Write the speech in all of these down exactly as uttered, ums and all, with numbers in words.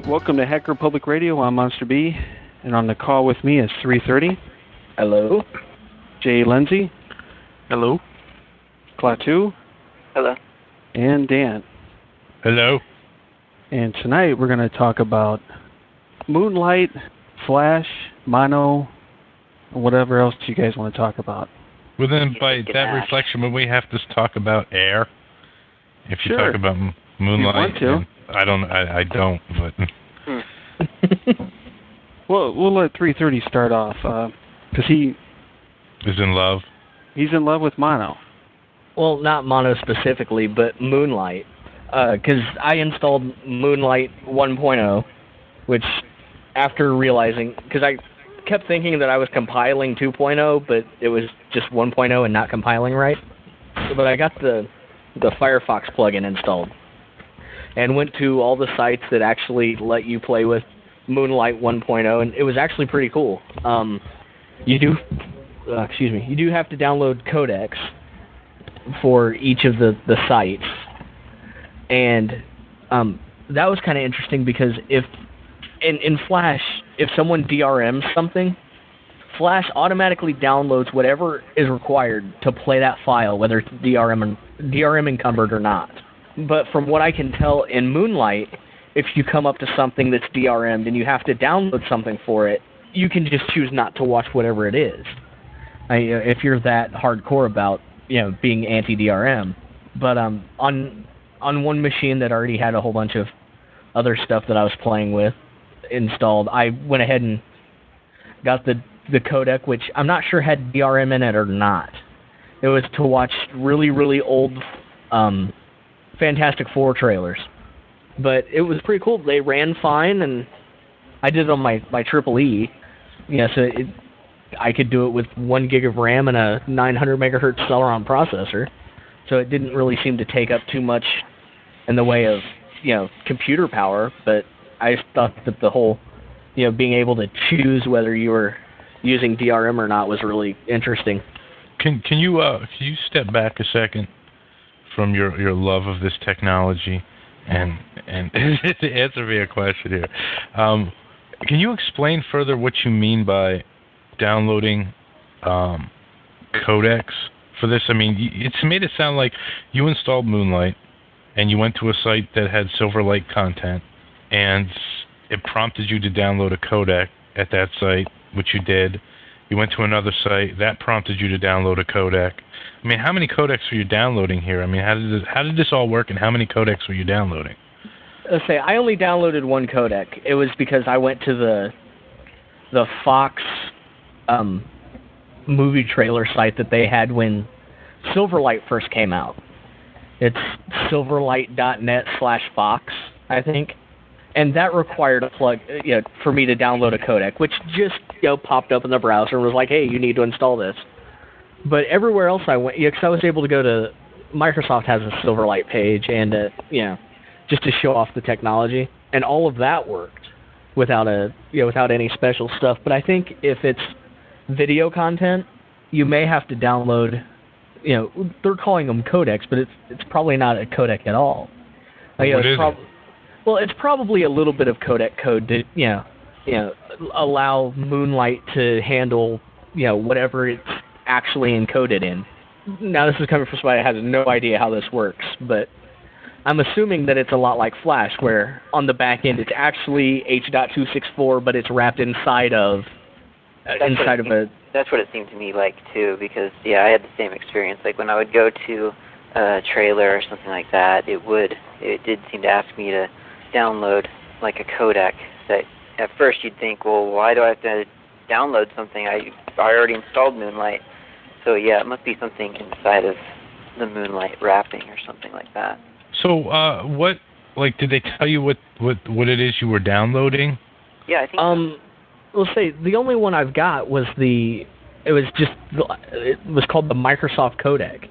Welcome to Hacker Public Radio. I'm Monster B, and on the call with me is three thirty. Hello. Jay Lindsay. Hello. Klaatu. Hello. And Dan. Hello. And tonight we're going to talk about Moonlight, Flash, Mono, and whatever else you guys want to talk about. Well, then by that reflection, would we have to talk about air? If you sure. talk about m- Moonlight, you want to. I don't. I, I don't. But well, we'll let three thirty start off because uh, he is in love. He's in love with Mono. Well, not Mono specifically, but Moonlight. Because uh, I installed Moonlight one point oh, which after realizing, because I kept thinking that I was compiling two point oh, but it was just one point oh and not compiling right. So, but I got the the Firefox plugin installed and went to all the sites that actually let you play with Moonlight one point oh, and it was actually pretty cool. Um, you do, uh, excuse me, you do have to download codecs for each of the, the sites, and um, that was kind of interesting because if in, in Flash, if someone D R Ms something, Flash automatically downloads whatever is required to play that file, whether it's D R M, D R M encumbered or not. But from what I can tell in Moonlight, if you come up to something that's D R M'd and you have to download something for it, you can just choose not to watch whatever it is. I, if you're that hardcore about, you know, being anti-D R M. But um, on on one machine that already had a whole bunch of other stuff that I was playing with installed, I went ahead and got the the codec, which I'm not sure had D R M in it or not. It was to watch really, really old um, Fantastic Four trailers. But it was pretty cool. They ran fine, and I did it on my, my Triple E. Yeah, so it, I could do it with one gig of RAM and a nine hundred megahertz Celeron processor. So it didn't really seem to take up too much in the way of, you know, computer power. But I just thought that the whole, you know, being able to choose whether you were using D R M or not was really interesting. Can can you uh can you step back a second from your, your love of this technology and and to answer me a question here? Um, can you explain further what you mean by downloading um, codecs for this? I mean, it's made it sound like you installed Moonlight and you went to a site that had Silverlight content, and it prompted you to download a codec at that site, which you did. You went to another site that prompted you to download a codec. I mean, how many codecs were you downloading here? I mean, how did this, how did this all work, and how many codecs were you downloading? Let's say I only downloaded one codec. It was because I went to the the Fox um, movie trailer site that they had when Silverlight first came out. It's silverlight.net slash Fox, I think. And that required a plug, you know, for me to download a codec, which just, you know, popped up in the browser and was like, hey, you need to install this. But everywhere else I went, because you know, I was able to go to, Microsoft has a Silverlight page and, uh, you know, just to show off the technology. And all of that worked without a, you know, without any special stuff. But I think if it's video content, you may have to download, you know, they're calling them codecs, but it's it's probably not a codec at all. Like, you know, what it's is prob- it? Well, it's probably a little bit of codec code to, you know, you know, allow Moonlight to handle, you know, whatever it's actually encoded in. Now, this is coming from somebody that has no idea how this works, but I'm assuming that it's a lot like Flash, where on the back end it's actually H two sixty-four, but it's wrapped inside of uh, inside of seemed, a. That's what it seemed to me like too, because yeah, I had the same experience. Like when I would go to a trailer or something like that, it would it did seem to ask me to download like a codec. That at first you'd think, well, why do I have to download something? I I already installed Moonlight. So yeah, it must be something inside of the Moonlight wrapping or something like that. So, uh, what, like, did they tell you what, what, what it is you were downloading? Yeah, I think Um, so. Let's say the only one I've got was the, it was just, it was called the Microsoft codec.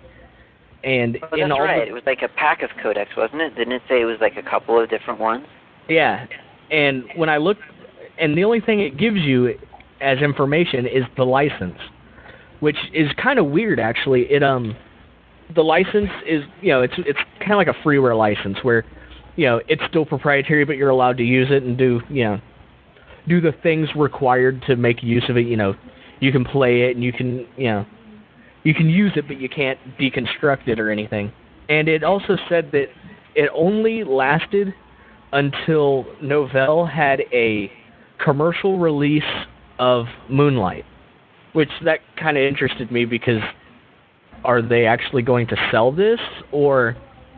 And oh, in that's all right. the, it was like a pack of codecs, wasn't it? Didn't it say it was like a couple of different ones? Yeah, and when I look, and the only thing it gives you as information is the license, which is kind of weird actually. It um, the license is, you know, it's it's kind of like a freeware license where you know, it's still proprietary, but you're allowed to use it and do, you know, do the things required to make use of it. You know, you can play it and you can, you know, you can use it, but you can't deconstruct it or anything. And it also said that it only lasted until Novell had a commercial release of Moonlight, which that kind of interested me because are they actually going to sell this, or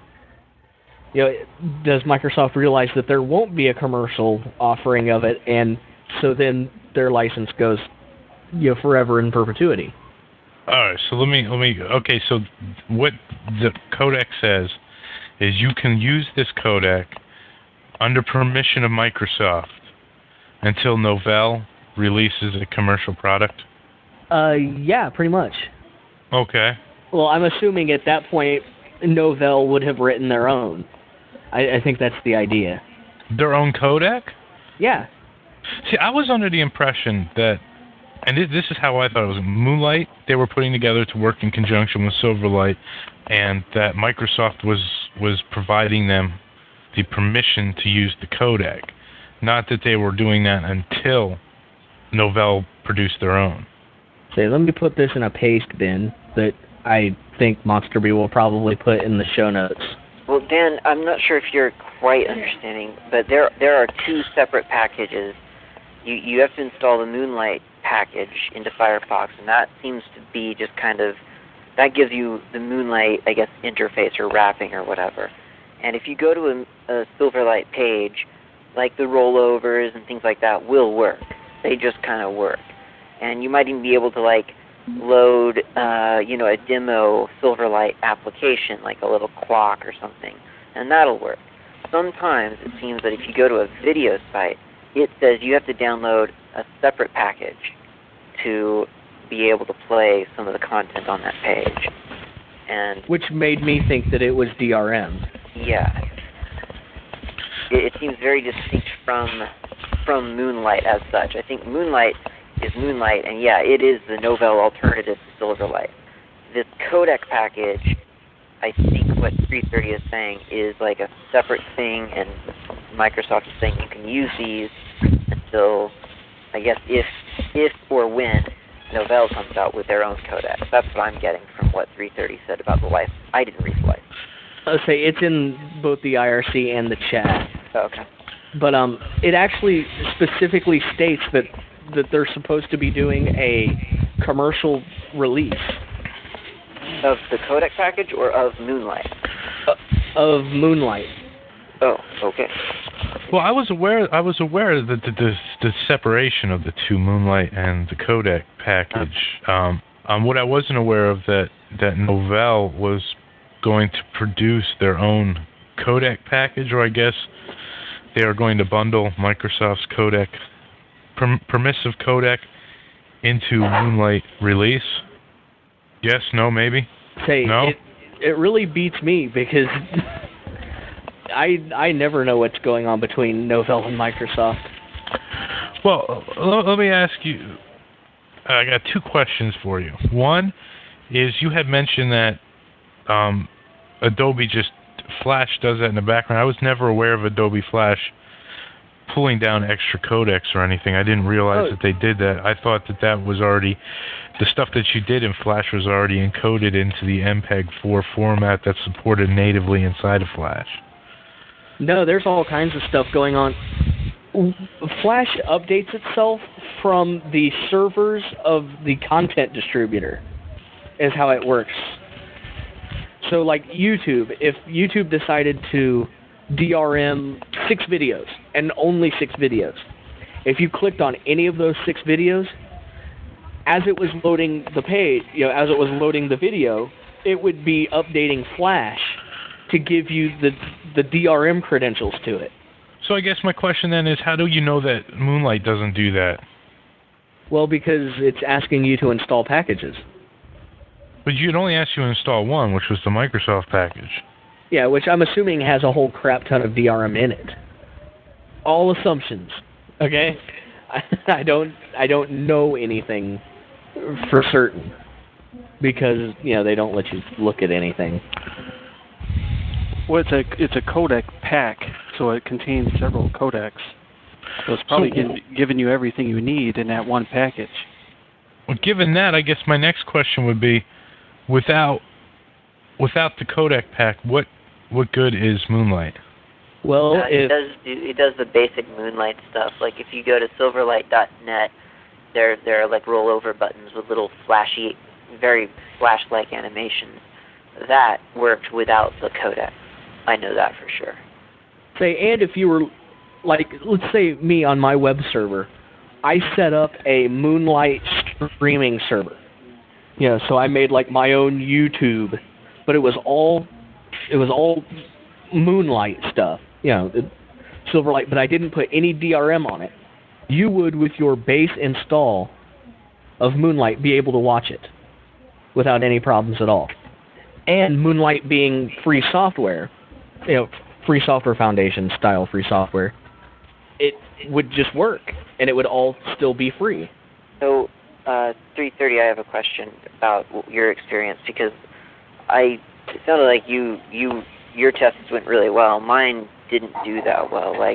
you know, does Microsoft realize that there won't be a commercial offering of it, and so then their license goes, you know, forever in perpetuity? All right, so let me let me. Okay, so what the codec says is you can use this codec under permission of Microsoft until Novell releases a commercial product. Uh, yeah, pretty much. Okay. Well, I'm assuming at that point, Novell would have written their own. I, I think that's the idea. Their own codec? Yeah. See, I was under the impression that, and this is how I thought it was, Moonlight, they were putting together to work in conjunction with Silverlight, and that Microsoft was, was providing them the permission to use the codec. Not that they were doing that until Novell produced their own. Say, let me put this in a paste bin that I think Monsterby will probably put in the show notes. Well, Dan, I'm not sure if you're quite understanding, but there there are two separate packages. You you have to install the Moonlight package into Firefox, and that seems to be just kind of, that gives you the Moonlight, I guess, interface or wrapping or whatever. And if you go to a, a Silverlight page, like the rollovers and things like that will work. They just kind of work. And you might even be able to, like, load, uh, you know, a demo Silverlight application, like a little clock or something, and that'll work. Sometimes it seems that if you go to a video site, it says you have to download a separate package to be able to play some of the content on that page. And which made me think that it was D R M. Yeah. It, it seems very distinct from from Moonlight as such. I think Moonlight is Moonlight, and yeah, it is the Novell alternative to Silverlight. This codec package, I think what three thirty is saying is like a separate thing, and Microsoft is saying you can use these until, I guess, if if or when Novell comes out with their own codec. That's what I'm getting from what three thirty said about the license. I didn't read the license. I'll say it's in both the I R C and the chat. Oh, okay. But um, it actually specifically states that that they're supposed to be doing a commercial release of the codec package or of Moonlight. Uh, of Moonlight. Oh, okay. Well, I was aware. I was aware that the, the the separation of the two, Moonlight and the codec package. Um, um, what I wasn't aware of that that Novell was going to produce their own codec package, or I guess they are going to bundle Microsoft's codec, perm- permissive codec, into Moonlight release. Yes, no, maybe. Say no. It, it really beats me because I I never know what's going on between Novell and Microsoft. Well, l- let me ask you. I got two questions for you. One is you had mentioned that um, Adobe just Flash does that in the background. I was never aware of Adobe Flash pulling down extra codecs or anything. I didn't realize Oh. that they did that. I thought that that was already, the stuff that you did in Flash was already encoded into the M P E G four format that's supported natively inside of Flash. No, there's all kinds of stuff going on. Flash updates itself from the servers of the content distributor is how it works. So like YouTube, if YouTube decided to D R M six videos and only six videos, if you clicked on any of those six videos, as it was loading the page, you know, as it was loading the video, it would be updating Flash to give you the the D R M credentials to it. So I guess my question then is, how do you know that Moonlight doesn't do that? Well, because it's asking you to install packages. But you'd only ask you to install one, which was the Microsoft package. Yeah, which I'm assuming has a whole crap ton of D R M in it. All assumptions, okay? I, I don't I don't know anything for certain because, you know, they don't let you look at anything. Well, it's a it's a codec pack, so it contains several codecs. So it's probably So- gi- giving you everything you need in that one package. Well, given that, I guess my next question would be, without without the codec pack, what what good is Moonlight? Well, Uh, it if does do, it does the basic Moonlight stuff. Like if you go to silverlight dot net, there there are like rollover buttons with little flashy, very flash-like animations. That worked without the codec. I know that for sure. say, and if you were, like, let's say me on my web server, I set up a Moonlight streaming server. Yeah, so I made like my own YouTube, but it was all, it was all Moonlight stuff. You know, the Silverlight, but I didn't put any D R M on it. You would, with your base install of Moonlight, be able to watch it without any problems at all. And Moonlight being free software, you know, Free Software Foundation style free software, it would just work, and it would all still be free. So, uh, three thirty, I have a question about your experience because I it sounded like you you your tests went really well. Mine didn't do that well. Like,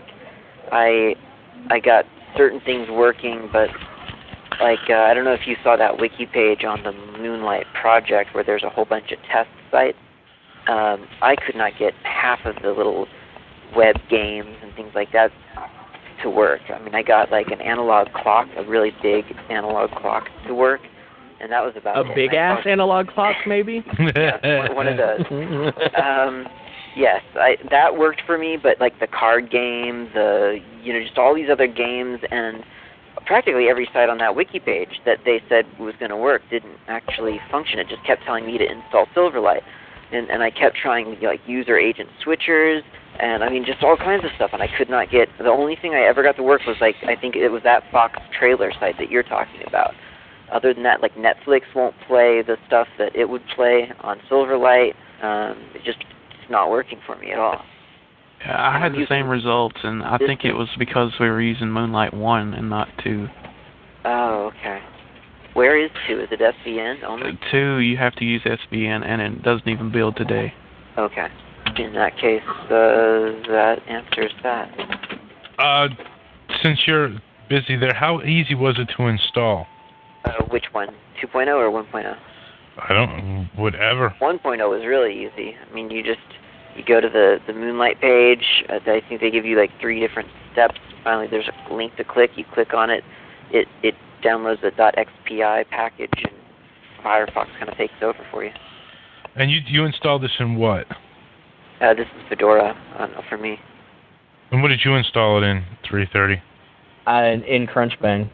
I I got certain things working, but like uh, I don't know if you saw that wiki page on the Moonlight project where there's a whole bunch of test sites. Um, I could not get half of the little web games and things like that to work. I mean, I got like an analog clock, a really big analog clock to work, and that was about A it. big And I ass thought- analog clock, maybe? Yeah, one, one of those. Um, yes, I, that worked for me, but like the card game, the you know, just all these other games, and practically every site on that wiki page that they said was going to work didn't actually function. It just kept telling me to install Silverlight, and and I kept trying like user agent switchers, and I mean just all kinds of stuff, and I could not get. The only thing I ever got to work was like I think it was that Fox trailer site that you're talking about. Other than that, like Netflix won't play the stuff that it would play on Silverlight. Um, it just it's not working for me at all. Yeah, I had the same results, and I think it was because we were using Moonlight one and not two. Oh, okay. Where is two? Is it S V N Uh, only? two, you have to use S V N, and it doesn't even build today. Okay. In that case, uh, that answers that. Uh, since you're busy there, how easy was it to install? Uh, which one? two point oh or one point oh? I don't, whatever. one point oh was really easy. I mean, you just you go to the the Moonlight page. Uh, I think they give you like three different steps. Finally, there's a link to click. You click on it. It it downloads the .xpi package, and Firefox kind of takes over for you. And you you installed this in what? Uh, this is Fedora. I don't know for me. And what did you install it in? three thirty. Uh, in Crunchbang.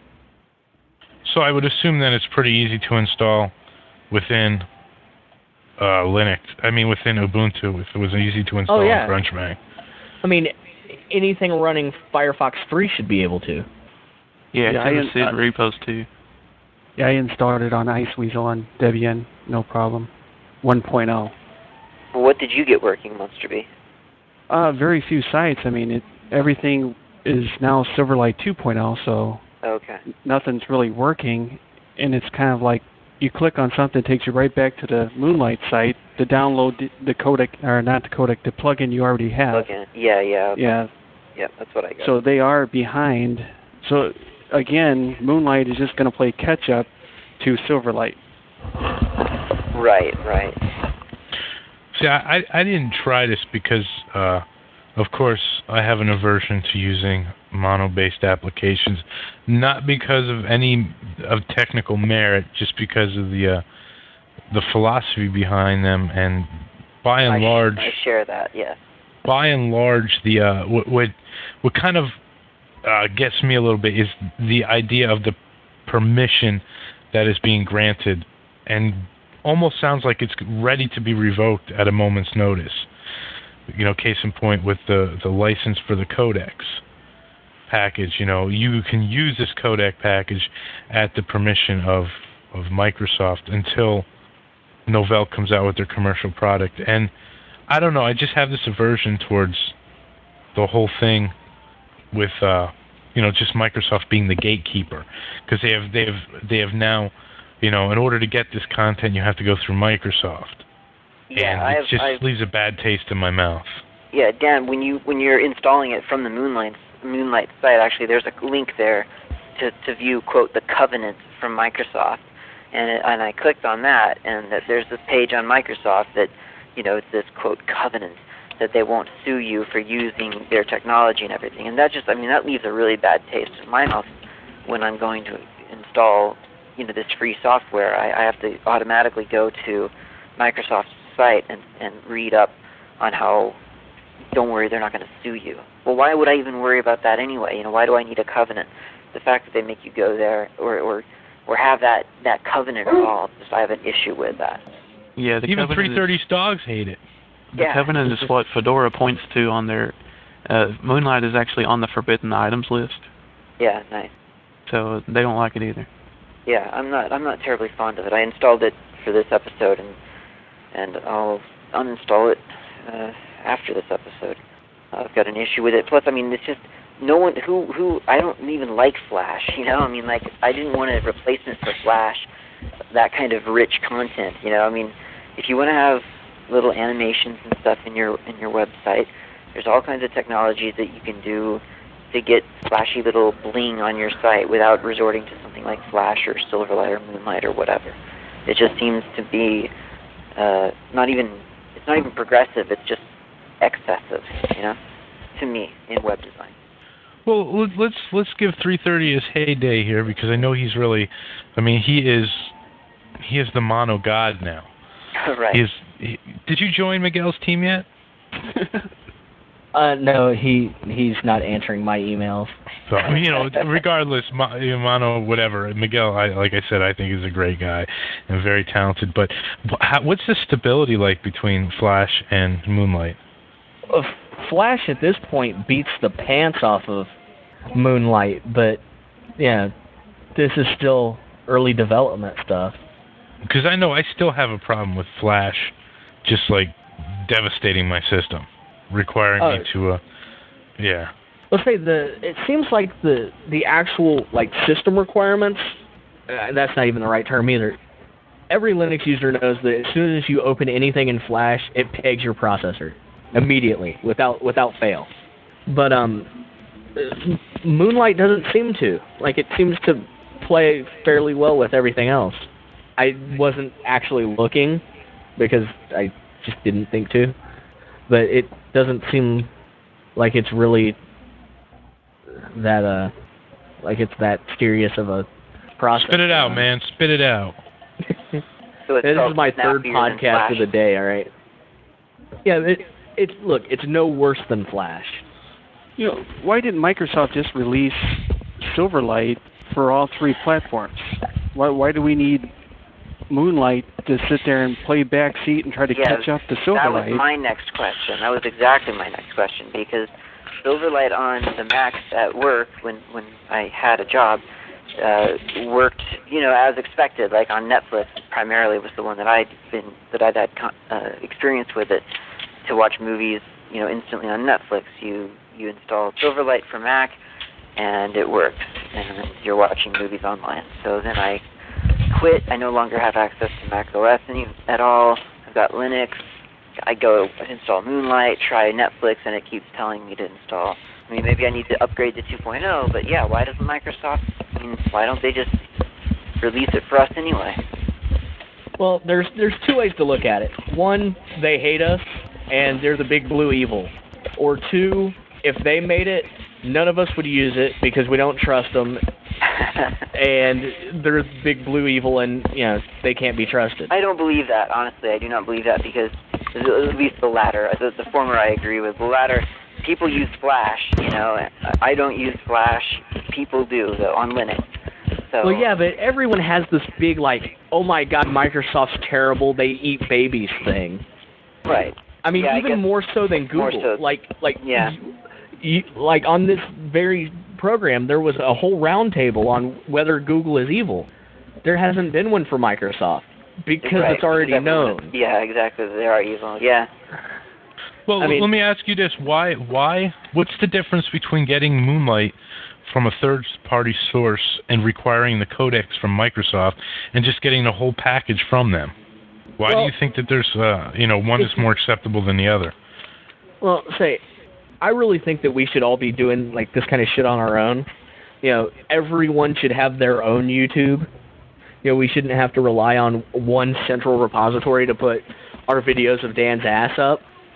So I would assume that it's pretty easy to install within uh, Linux. I mean, within Ubuntu, if it was easy to install Oh, yeah. in Crunchbang. I mean, anything running Firefox three should be able to. Yeah, Yeah, to I the in- S I D uh, repos too. Yeah, I installed it on Iceweasel on Debian, no problem. one point oh. Well, what did you get working, Monster B? Uh, very few sites. I mean, it everything is now Silverlight two point oh, so Okay. nothing's really working, and it's kind of like you click on something, it takes you right back to the Moonlight site to download the, the codec, or not the codec, the plugin you already have. Okay. Yeah, yeah. Okay. Yeah, Yeah, that's what I got. so they are behind. So again, Moonlight is just going to play catch up to Silverlight. Right, right. See, I, I I didn't try this because, uh, of course, I have an aversion to using mono-based applications, not because of any of technical merit, just because of the uh, the philosophy behind them, and by and I sh- large, I share that. Yes. by and large, the uh, what what, what kind of uh, gets me a little bit is the idea of the permission that is being granted, and almost sounds like it's ready to be revoked at a moment's notice. You know, case in point with the the license for the codecs package. You know, you can use this codec package at the permission of of Microsoft until Novell comes out with their commercial product. And I don't know, I just have this aversion towards the whole thing with uh you know, just Microsoft being the gatekeeper, because they have they have they have now, you know, in order to get this content you have to go through Microsoft. Yeah, and I've, it just I've, leaves a bad taste in my mouth. Yeah, Dan, when you when you're installing it from the Moonlight Moonlight site, actually, there's a link there to to view quote the covenant from Microsoft, and it, and I clicked on that, and that there's this page on Microsoft that, you know, it's this quote covenant that they won't sue you for using their technology and everything, and that just, I mean, that leaves a really bad taste in my mouth when I'm going to install, you know, this free software. I, I have to automatically go to Microsoft's site and and read up on how, don't worry, they're not going to sue you. Well, why would I even worry about that anyway? You know, why do I need a covenant? The fact that they make you go there or or, or have that, that covenant involved, just I have an issue with that. Yeah, the Even covenant three thirty's is, dogs hate it. the Yeah. covenant is what Fedora points to on their. Uh, Moonlight is actually on the forbidden items list, Yeah, nice. so they don't like it either. Yeah, I'm not I'm not terribly fond of it. I installed it for this episode, and and I'll uninstall it uh, after this episode. Uh, I've got an issue with it. Plus, I mean, it's just no one who who I don't even like Flash. You know, I mean, like I didn't want a replacement for Flash, that kind of rich content. You know, I mean, if you want to have little animations and stuff in your in your website, there's all kinds of technologies that you can do to get flashy little bling on your site without resorting to something like Flash or Silverlight or Moonlight or whatever. It just seems to be uh, not even, it's not even progressive, it's just excessive, you know, to me, in web design. Well, let- let's let's give three thirty his heyday here, because I know he's really, I mean, he is he is the mono god now. Right. He is. He, did you join Miguel's team yet? Uh, no, he he's not answering my emails. So, I mean, you know, regardless, Mo- you know, Mono, whatever, Miguel, I, like I said, I think is a great guy and very talented. But wh- how, what's the stability like between Flash and Moonlight? Uh, Flash at this point beats the pants off of Moonlight, but yeah, this is still early development stuff. Because I know I still have a problem with Flash just, like, devastating my system, requiring Oh. me to, uh, yeah. Let's say the it seems like the the actual like system requirements, uh, that's not even the right term either. Every Linux user knows that as soon as you open anything in Flash, it pegs your processor immediately without without fail. But um uh, Moonlight doesn't seem to. Like it seems to play fairly well with everything else. I wasn't actually looking because I just didn't think to. But it doesn't seem like it's really that uh like it's that serious of a process. Spit it out, man. Spit it out. So it's This called is my third Snappier than podcast Flash. of the day, all right? Yeah, it, it's look, it's no worse than Flash. You know, why didn't Microsoft just release Silverlight for all three platforms? Why why do we need Moonlight to sit there and play backseat and try to Yeah, catch up to that was Silverlight? my next question. That was exactly my next question, because Silverlight on the Mac at work, when when I had a job, uh, worked, you know, as expected. Like on Netflix, primarily was the one that I'd been that I'd had con- uh, experience with it to watch movies, you know, instantly on Netflix. You you install Silverlight for Mac, and it works, and then you're watching movies online. So then I quit. I no longer have access to Mac O S any at all. I've got Linux. I go install Moonlight, try Netflix, and it keeps telling me to install. I mean, maybe I need to upgrade to two point oh, but yeah, why doesn't Microsoft, I mean, why don't they just release it for us anyway? Well, there's there's two ways to look at it. One, they hate us and they're the big blue evil. Or two, if they made it, none of us would use it because we don't trust them, and they're big blue evil, and you know they can't be trusted. I don't believe that, honestly. I do not believe that, because at least the latter, the, the former I agree with. The latter, people use Flash, you know. I don't use Flash. People do, though, on Linux. So, Well, yeah, but everyone has this big, like, oh my god, Microsoft's terrible, they eat babies thing. right. I mean, Yeah, I even guess more so than Google. more so. Like, like, Yeah. you, you, like on this very program, there was a whole roundtable on whether Google is evil. There hasn't been one for Microsoft because Right, it's already because everyone known. is- yeah, exactly. They are evil. Yeah. Well, I mean- let me ask you this: Why? Why? What's the difference between getting Moonlight from a third-party source and requiring the codecs from Microsoft, and just getting the whole package from them? Why well, do you think that there's, uh, you know, one is more acceptable than the other? Well, say, I really think that we should all be doing like this kind of shit on our own. You know, everyone should have their own YouTube. You know, we shouldn't have to rely on one central repository to put our videos of Dan's ass up.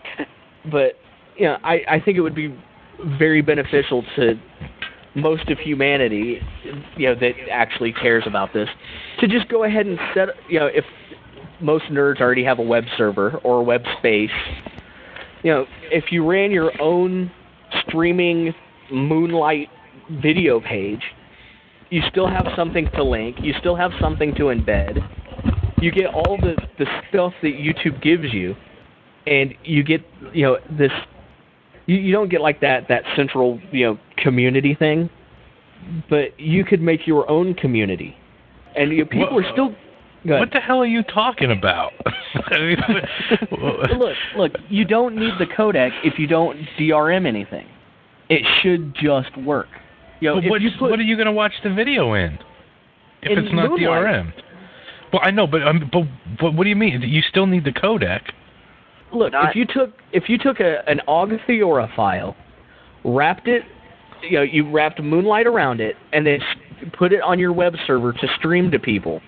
But, you know, I, I think it would be very beneficial to most of humanity, you know, that actually cares about this, to just go ahead and set, you know, if most nerds already have a web server or a web space, you know, if you ran your own streaming Moonlight video page, you still have something to link, you still have something to embed, you get all the, the stuff that YouTube gives you, and you get, you know, this, you, you don't get like that, that central, you know, community thing, but you could make your own community. And you know, people What, are still... What the hell are you talking about? I mean, look, look, you don't need the codec if you don't D R M anything. It should just work. You know, but what, you put, what are you going to watch the video in if in it's not Moonlight. D R M? Well, I know, but, um, but but what do you mean? You still need the codec. Look, Not, if you took if you took a, an O G Theora file, wrapped it, you know, you wrapped Moonlight around it, and then put it on your web server to stream to people,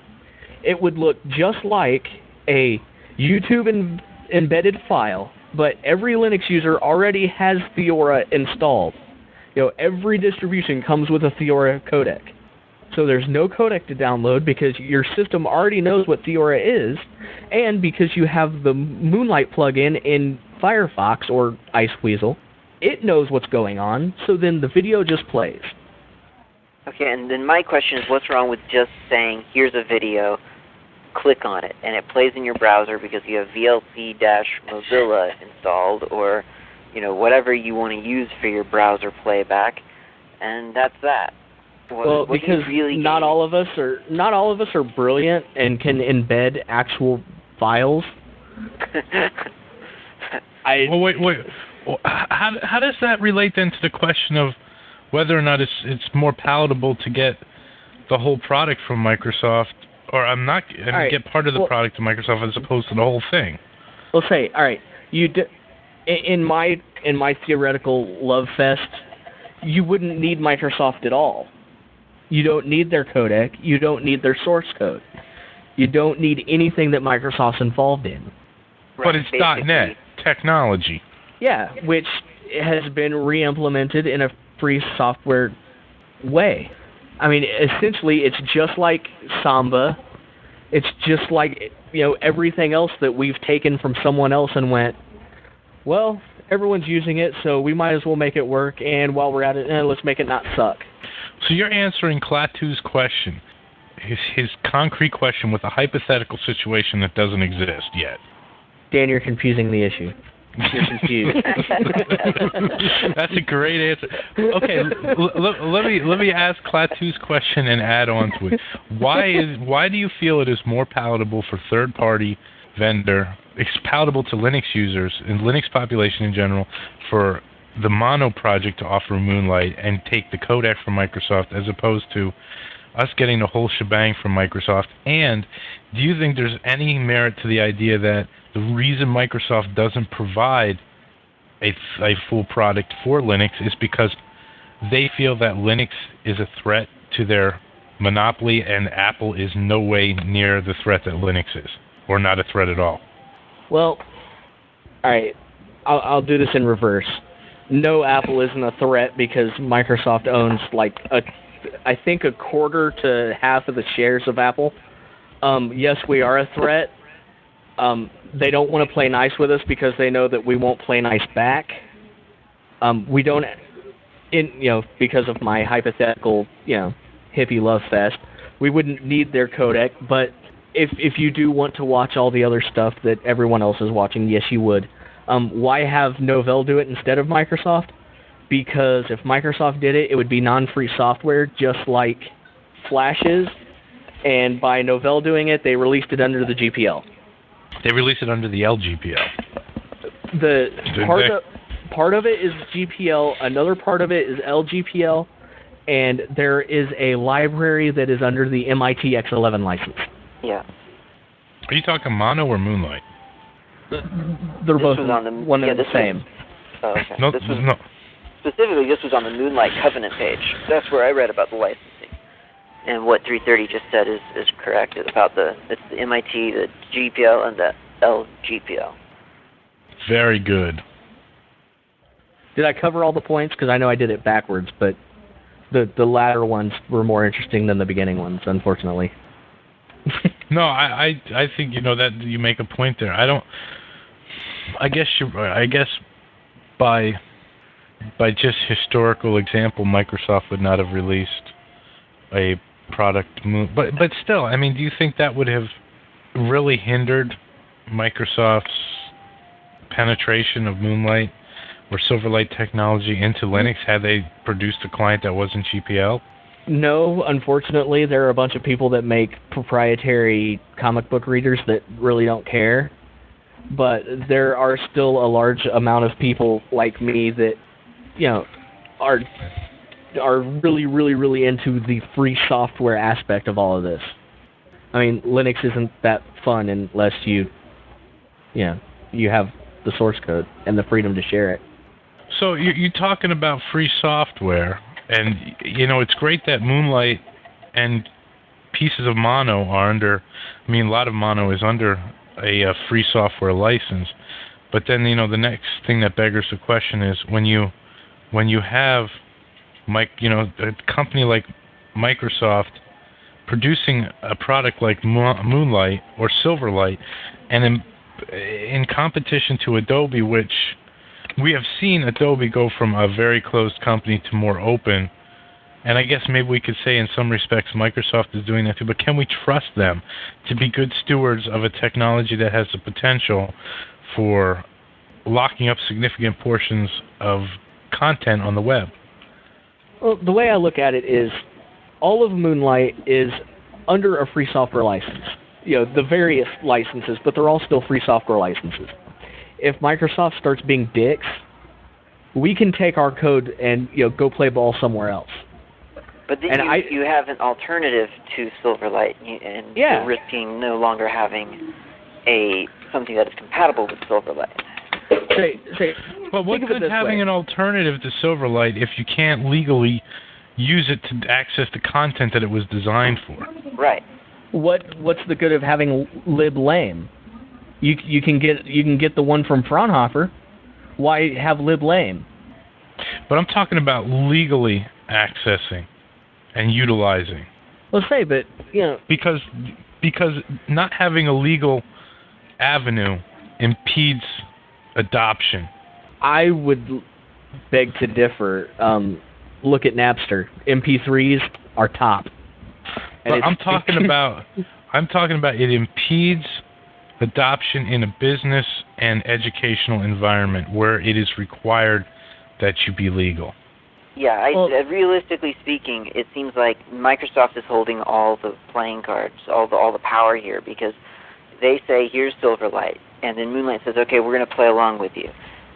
it would look just like a YouTube in, embedded file, but every Linux user already has Theora installed. You know, every distribution comes with a Theora codec. So there's no codec to download because your system already knows what Theora is, and because you have the Moonlight plugin in Firefox or Iceweasel, it knows what's going on, so then the video just plays. Okay, and then my question is, what's wrong with just saying, here's a video, click on it, and it plays in your browser because you have V L C-Mozilla installed, or, you know, whatever you want to use for your browser playback, and that's that. What, well, what because really not gain? all of us are not all of us are brilliant and can embed actual files. I Well, wait, wait. Well, how how does that relate then to the question of whether or not it's it's more palatable to get the whole product from Microsoft, or I'm not, I mean, right. get part of the well, product of Microsoft as opposed to the whole thing? Let's say, all right, you d- in my in my theoretical love fest, you wouldn't need Microsoft at all. You don't need their codec. You don't need their source code. You don't need anything that Microsoft's involved in. But Right, it's basically. .NET technology. Yeah, which has been re-implemented in a free software way. I mean, essentially, it's just like Samba. It's just like, you know, everything else that we've taken from someone else and went, well, everyone's using it, so we might as well make it work, and while we're at it, eh, let's make it not suck. So you're answering Klaatu's question, his, his concrete question, with a hypothetical situation that doesn't exist yet. Dan, you're confusing the issue. You're confused. That's a great answer. Okay, l- l- let me let me ask Klaatu's question and add on to it. Why is why do you feel it is more palatable for third-party vendor, it's palatable to Linux users and Linux population in general, for the Mono project to offer Moonlight and take the codec from Microsoft as opposed to us getting the whole shebang from Microsoft? And do you think there's any merit to the idea that the reason Microsoft doesn't provide a, a full product for Linux is because they feel that Linux is a threat to their monopoly and Apple is no way near the threat that Linux is, or not a threat at all? Well, all right, I'll, I'll do this in reverse. No, Apple isn't a threat because Microsoft owns like a, I think a quarter to half of the shares of Apple. Um, yes, we are a threat. Um, they don't want to play nice with us because they know that we won't play nice back. Um, we don't, in you know, because of my hypothetical, you know, hippie love fest, we wouldn't need their codec. But if if you do want to watch all the other stuff that everyone else is watching, yes, you would. Um, why have Novell do it instead of Microsoft? Because if Microsoft did it, it would be non-free software, just like Flash is. And by Novell doing it, they released it under the G P L. They released it under the L G P L. The Did part they? of part of it is G P L. Another part of it is L G P L, and there is a library that is under the M I T X eleven license. Yeah. Are you talking Mono or Moonlight? They're This both was on the one yeah, and the this same. Was, oh, okay. No, This was no. specifically this was on the Moonlight Covenant page. That's where I read about the licensing. And what three thirty just said is, is correct about the it's the M I T, the G P L, and the L G P L. Very good. Did I cover all the points? Because I know I did it backwards, but the the latter ones were more interesting than the beginning ones, unfortunately. No, I, I I think you know that you make a point there. I don't. I guess you. I guess by by just historical example, Microsoft would not have released a product. But but still, I mean, do you think that would have really hindered Microsoft's penetration of Moonlight or Silverlight technology into Linux had they produced a client that wasn't G P L? No, unfortunately, there are a bunch of people that make proprietary comic book readers that really don't care. But there are still a large amount of people like me that, you know, are are really, really, really into the free software aspect of all of this. I mean, Linux isn't that fun unless you, you know, you have the source code and the freedom to share it. So you're, you're talking about free software, and you know it's great that Moonlight and pieces of Mono are under. I mean, a lot of Mono is under a, a free software license. But then you know the next thing that beggars the question is when you when you have Mike, you know, a company like Microsoft producing a product like Mo- Moonlight or Silverlight, and in, in competition to Adobe, which we have seen Adobe go from a very closed company to more open, and I guess maybe we could say in some respects Microsoft is doing that too, but can we trust them to be good stewards of a technology that has the potential for locking up significant portions of content on the web? Well, the way I look at it is all of Moonlight is under a free software license. You know, the various licenses, but they're all still free software licenses. If Microsoft starts being dicks, we can take our code and, you know, go play ball somewhere else. But then and you, I, you have an alternative to Silverlight, and yeah. you're risking no longer having a something that is compatible with Silverlight. Say, say, but what good having way. an alternative to Silverlight if you can't legally use it to access the content that it was designed for? Right. What What's the good of having LibLame? You you can get you can get the one from Fraunhofer. Why have LibLame? But I'm talking about legally accessing and utilizing. Let's say, but you know, because because not having a legal avenue impedes adoption. I would beg to differ. Um, look at Napster. M P threes are top. And but I'm talking about I'm talking about it impedes adoption in a business and educational environment where it is required that you be legal. Yeah, I, well, uh, realistically speaking, it seems like Microsoft is holding all the playing cards, all the all the power here, because they say, here's Silverlight, and then Moonlight says, okay, we're going to play along with you.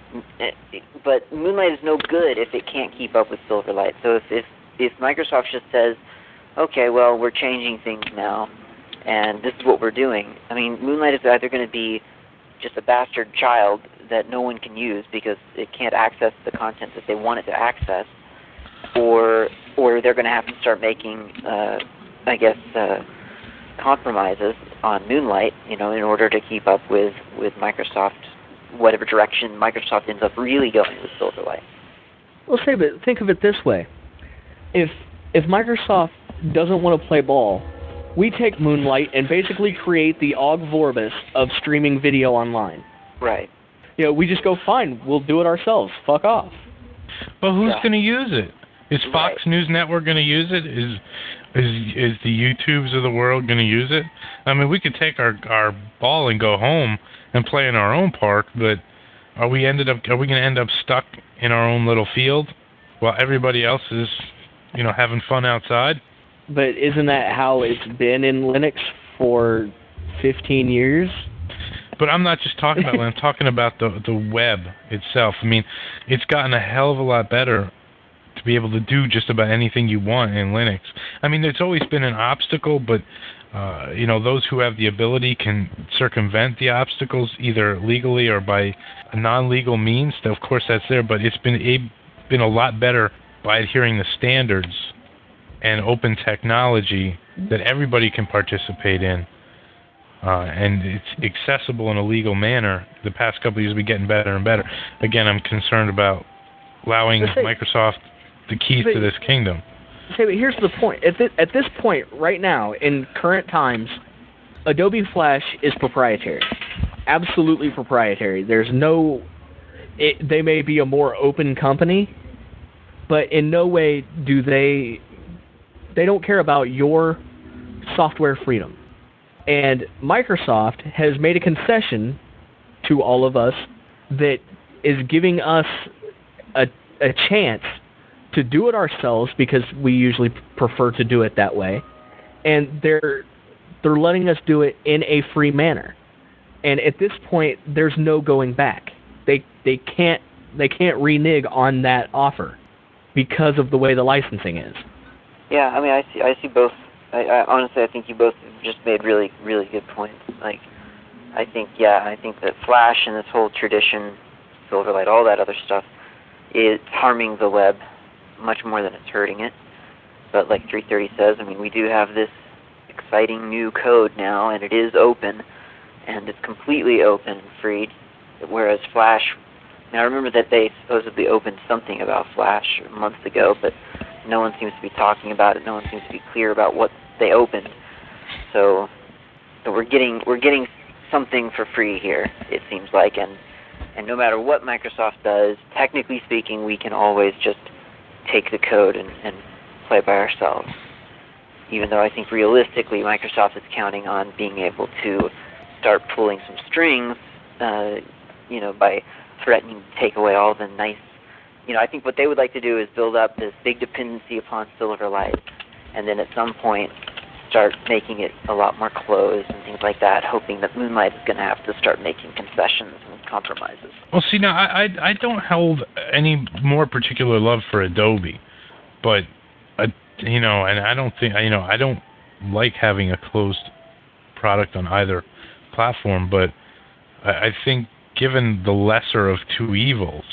But Moonlight is no good if it can't keep up with Silverlight. So if if, if Microsoft just says, okay, well, we're changing things now, and this is what we're doing, I mean, Moonlight is either going to be just a bastard child that no one can use because it can't access the content that they want it to access, or or they're going to have to start making, uh, I guess, uh, compromises on Moonlight, you know, in order to keep up with, with Microsoft, whatever direction Microsoft ends up really going with Silverlight. Well, say, but think of it this way: if if Microsoft doesn't want to play ball, we take Moonlight and basically create the Og Vorbis of streaming video online. Right. You know, we just go, fine, we'll do it ourselves. Fuck off. But who's yeah. going to use it? Is Fox right. News Network going to use it? Is is is the YouTubes of the world going to use it? I mean, we could take our our ball and go home and play in our own park, but are we ended up are we going to end up stuck in our own little field while everybody else is, you know, having fun outside? But isn't that how it's been in Linux for fifteen years? But I'm not just talking about Linux. I'm talking about the the web itself. I mean, it's gotten a hell of a lot better be able to do just about anything you want in Linux. I mean, it's always been an obstacle, but uh, you know, those who have the ability can circumvent the obstacles either legally or by non-legal means. Of course, that's there, but it's been a, been a lot better by adhering to standards and open technology that everybody can participate in. Uh, and it's accessible in a legal manner. The past couple of years, we've been getting better and better. Again, I'm concerned about allowing say, Microsoft the keys but, to this kingdom. Say, but here's the point. At this, at this point, right now, in current times, Adobe Flash is proprietary. Absolutely proprietary. There's no... It, they may be a more open company, but in no way do they... They don't care about your software freedom. And Microsoft has made a concession to all of us that is giving us a, a chance to do it ourselves because we usually prefer to do it that way. And they're they're letting us do it in a free manner. And at this point, there's no going back. They they can't they can't renege on that offer because of the way the licensing is. Yeah, I mean, I see I see both. I, I honestly, I think you both just made really, really good points. Like, I think, yeah, I think that Flash and this whole tradition, Silverlight, all that other stuff, is harming the web much more than it's hurting it. But like three thirty says, I mean, we do have this exciting new code now, and it is open, and it's completely open and free. Whereas Flash, now I remember that they supposedly opened something about Flash months ago, but no one seems to be talking about it. No one seems to be clear about what they opened. So, so we're getting we're getting something for free here, it seems like, and and no matter what Microsoft does, technically speaking, we can always just take the code and, and play by ourselves. Even though I think realistically, Microsoft is counting on being able to start pulling some strings, uh, you know, by threatening to take away all the nice. You know, I think what they would like to do is build up this big dependency upon Silverlight, and then at some point start making it a lot more closed and things like that, hoping that Moonlight is going to have to start making concessions and compromises. Well, see, now, I, I, I don't hold any more particular love for Adobe, but, uh, you know, and I don't think, you know, I don't like having a closed product on either platform, but I, I think given the lesser of two evils,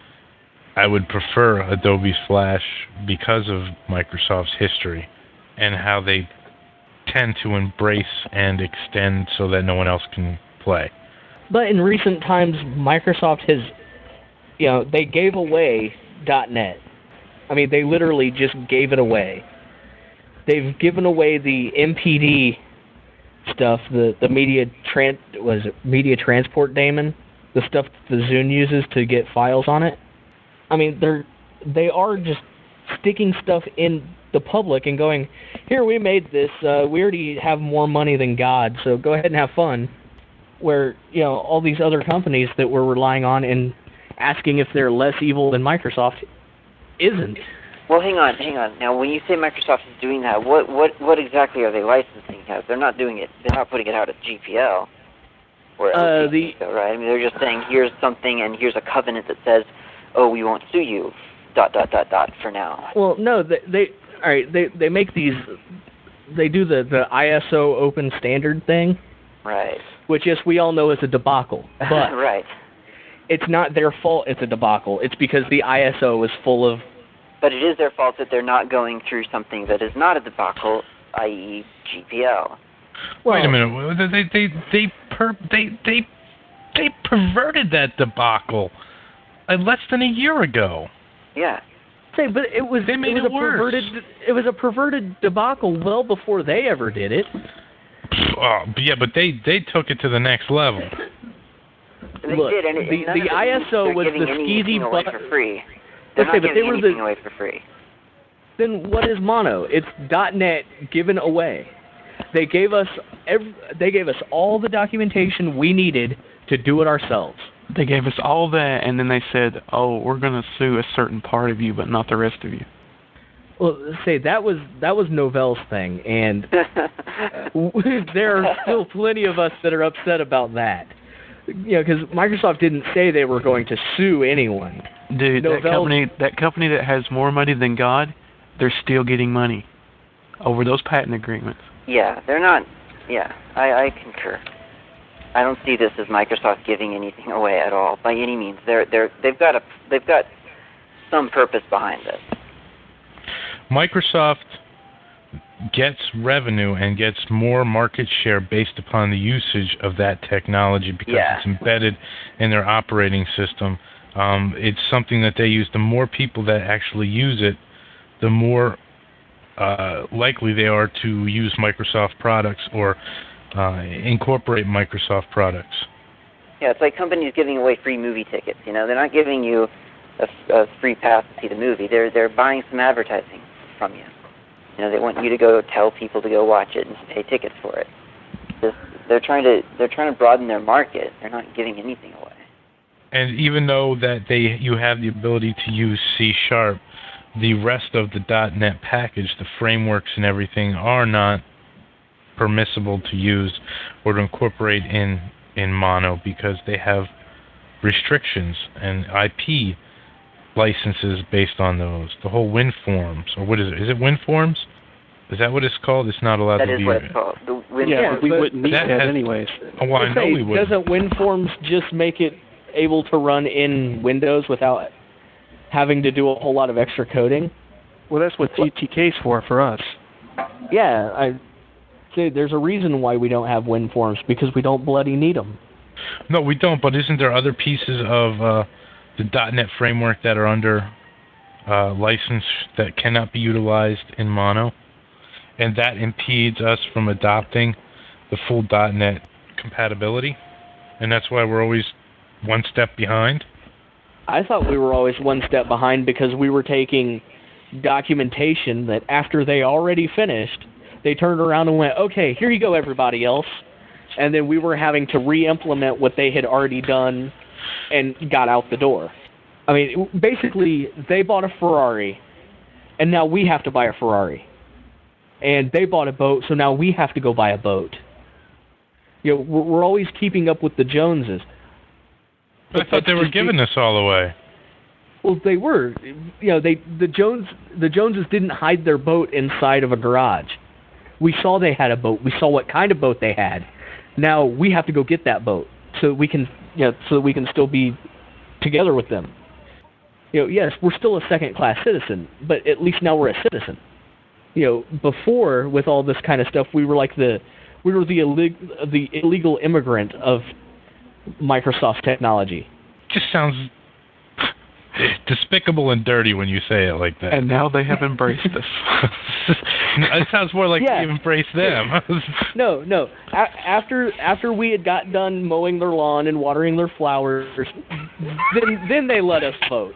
I would prefer Adobe's Flash because of Microsoft's history and how they tend to embrace and extend so that no one else can play. But in recent times, Microsoft has, you know, they gave away .NET. I mean, they literally just gave it away. They've given away the M P D stuff, the the media tran was it media transport daemon, the stuff that the Zune uses to get files on it. I mean, they're they are just sticking stuff in the public and going, here, we made this. Uh, we already have more money than God, so go ahead and have fun. Where, you know, all these other companies that we're relying on and asking if they're less evil than Microsoft isn't. Well, hang on, hang on. Now, when you say Microsoft is doing that, what what what exactly are they licensing out? They're not doing it. They're not putting it out at G P L or uh, the right? I mean, they're just saying here's something and here's a covenant that says, oh, we won't sue you. Dot dot dot dot. For now. Well, no, they, they all right. They they make these. They do the the I S O open standard thing. Right. Which, yes, we all know is a debacle. But right. It's not their fault it's a debacle. It's because the I S O is full of... But it is their fault that they're not going through something that is not a debacle, that is. G P L. Well, wait a minute. They they they per, they they they perverted that debacle uh, less than a year ago. Yeah. Say, but it was they made it was it a worse. perverted it was a perverted debacle well before they ever did it. Oh, yeah, but they, they took it to the next level. They Look, did, and the the I S O was the skeezy but for free. They're okay, not but they giving were anything the, away for free. Then what is Mono? It's .NET given away. They gave us every, they gave us all the documentation we needed to do it ourselves. They gave us all that, and then they said, "Oh, we're going to sue a certain part of you, but not the rest of you." Well, say that was that was Novell's thing, and there are still plenty of us that are upset about that. You know, because Microsoft didn't say they were going to sue anyone. Dude, that Novell- company that company that has more money than God, they're still getting money over those patent agreements. Yeah, they're not. Yeah, I, I concur. I don't see this as Microsoft giving anything away at all by any means. They're they're they've got a they've got some purpose behind this. Microsoft gets revenue and gets more market share based upon the usage of that technology because Yeah. it's embedded in their operating system. Um, it's something that they use. The more people that actually use it, the more uh, likely they are to use Microsoft products or uh, incorporate Microsoft products. Yeah, it's like companies giving away free movie tickets. You know, they're not giving you a, a free pass to see the movie. They're they're buying some advertising from you. You know, they want you to go tell people to go watch it and pay tickets for it. Just, they're trying to they're trying to broaden their market. They're not giving anything away. And even though that they you have the ability to use C Sharp, the rest of the .NET package, the frameworks and everything, are not permissible to use or to incorporate in, in Mono because they have restrictions and I P licenses based on those. The whole WinForms, or what is it? Is it WinForms? Is that what it's called? It's not allowed That to is be. what it's called. The Win- Yeah, Yeah, but we but wouldn't need that that, has- anyways. Oh, well, I know Say, we would. doesn't WinForms just make it able to run in Windows without having to do a whole lot of extra coding? Well, that's what G T K's for for us. Yeah, I say there's a reason why we don't have WinForms, because we don't bloody need them. No, we don't. But isn't there other pieces of uh, the .NET framework that are under uh, license that cannot be utilized in Mono, and that impedes us from adopting the full .NET compatibility? And that's why we're always one step behind. I thought we were always one step behind because we were taking documentation that after they already finished, they turned around and went, okay, here you go, everybody else. And then we were having to re-implement what they had already done and got out the door. I mean, basically, they bought a Ferrari, and now we have to buy a Ferrari. And they bought a boat, so now we have to go buy a boat. You know, we're, we're always keeping up with the Joneses. I But thought they that's were just giving be- us all away. Well, they were. You know, they the Jones the Joneses didn't hide their boat inside of a garage. We saw they had a boat. We saw what kind of boat they had. Now we have to go get that boat so we can, you know, so that we can still be together with them. You know, yes, we're still a second-class citizen, but at least now we're a citizen. You know, before with all this kind of stuff, we were like the we were the illeg- the illegal immigrant of Microsoft technology. Just sounds despicable and dirty when you say it like that. And now they have embraced us. It sounds more like Yeah. you embrace them. No, no. A- after after we had got done mowing their lawn and watering their flowers, then then they let us vote.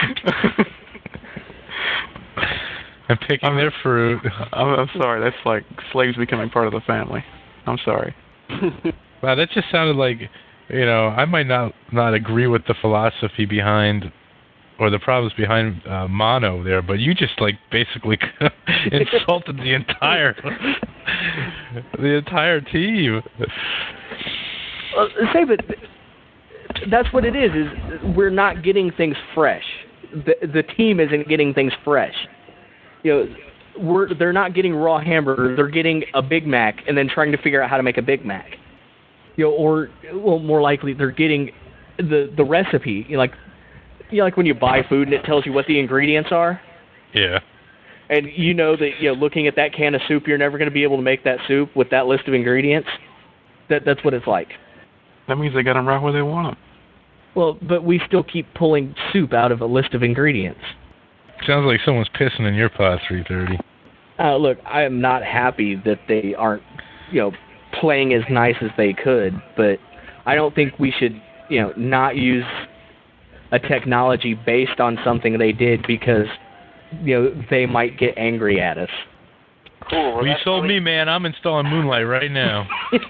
And picking their fruit. I'm, I'm sorry. That's like slaves becoming part of the family. I'm sorry. Wow, that just sounded like, you know, I might not not agree with the philosophy behind or the problems behind uh, Mono there, but you just like basically insulted the entire the entire team. Uh, say, but that's what it is. Is we're not getting things fresh. The the team isn't getting things fresh. You know, we're they're not getting raw hamburgers. They're getting a Big Mac and then trying to figure out how to make a Big Mac. You know, or well, more likely they're getting the the recipe. You know, like you know, like when you buy food and it tells you what the ingredients are. Yeah. And you know that, you know, looking at that can of soup, you're never going to be able to make that soup with that list of ingredients. That that's what it's like. That means they got them right where they want them. Well, but we still keep pulling soup out of a list of ingredients. Sounds like someone's pissing in your pot, three thirty. Uh, look, I am not happy that they aren't, you know, playing as nice as they could, but I don't think we should, you know, not use a technology based on something they did because, you know, they might get angry at us. Cool. Well, Well, you that's sold really- me, man. I'm installing Moonlight right now.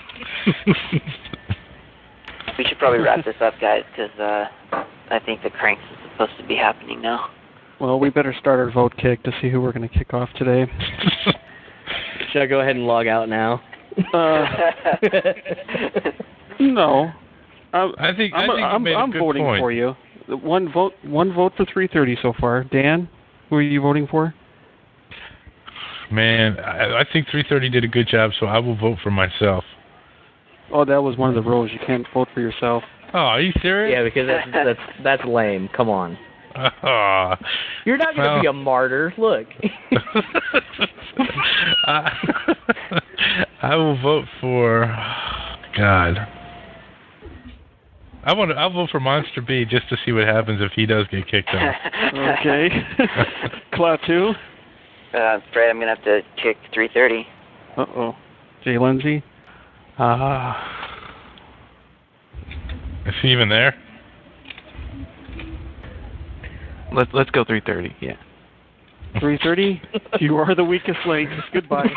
We should probably wrap this up, guys, because uh, I think the cranks is supposed to be happening now. Well, we better start our vote kick to see who we're going to kick off today. Should I go ahead and log out now? Uh, no. I, I think I'm, I think you I'm, made a I'm good voting point. for you. one vote. One vote for three thirty so far. Dan, who are you voting for? Man, I, I think three thirty did a good job, so I will vote for myself. Oh, that was one of the rules. You can't vote for yourself. Oh, are you serious? Yeah, because that's that's that's lame. Come on. Oh, You're not going to well, be a martyr. Look. I, I will vote for God. I want to. I'll vote for Monster B just to see what happens if he does get kicked off. Okay. Klaatu? Uh, Fred, I'm gonna have to kick three thirty. Uh oh. Jay Lindsay? Uh, Is he even there? let's let's go three thirty. Yeah. three thirty? You are the weakest link. Goodbye.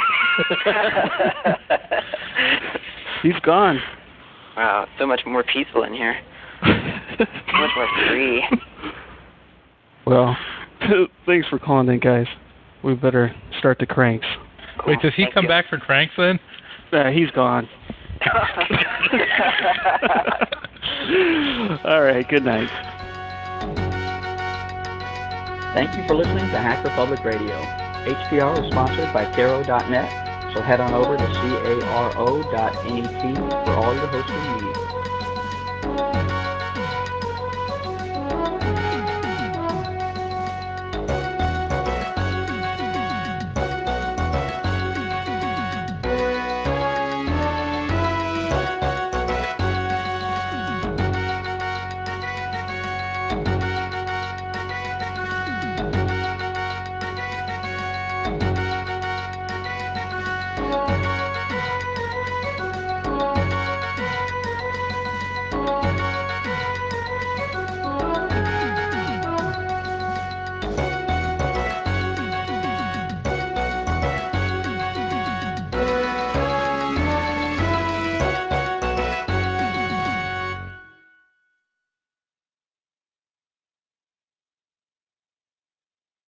He's gone. Wow, so much more peaceful in here. So much more free. Well, thanks for calling in, guys. We better start the cranks. Cool. Wait, does he Thank come you. back for cranks then? Uh, he's gone. All right, good night. Thank you for listening to Hacker Public Radio. H P R is sponsored by Caro dot net, so head on over to caro dot net for all your hosting needs.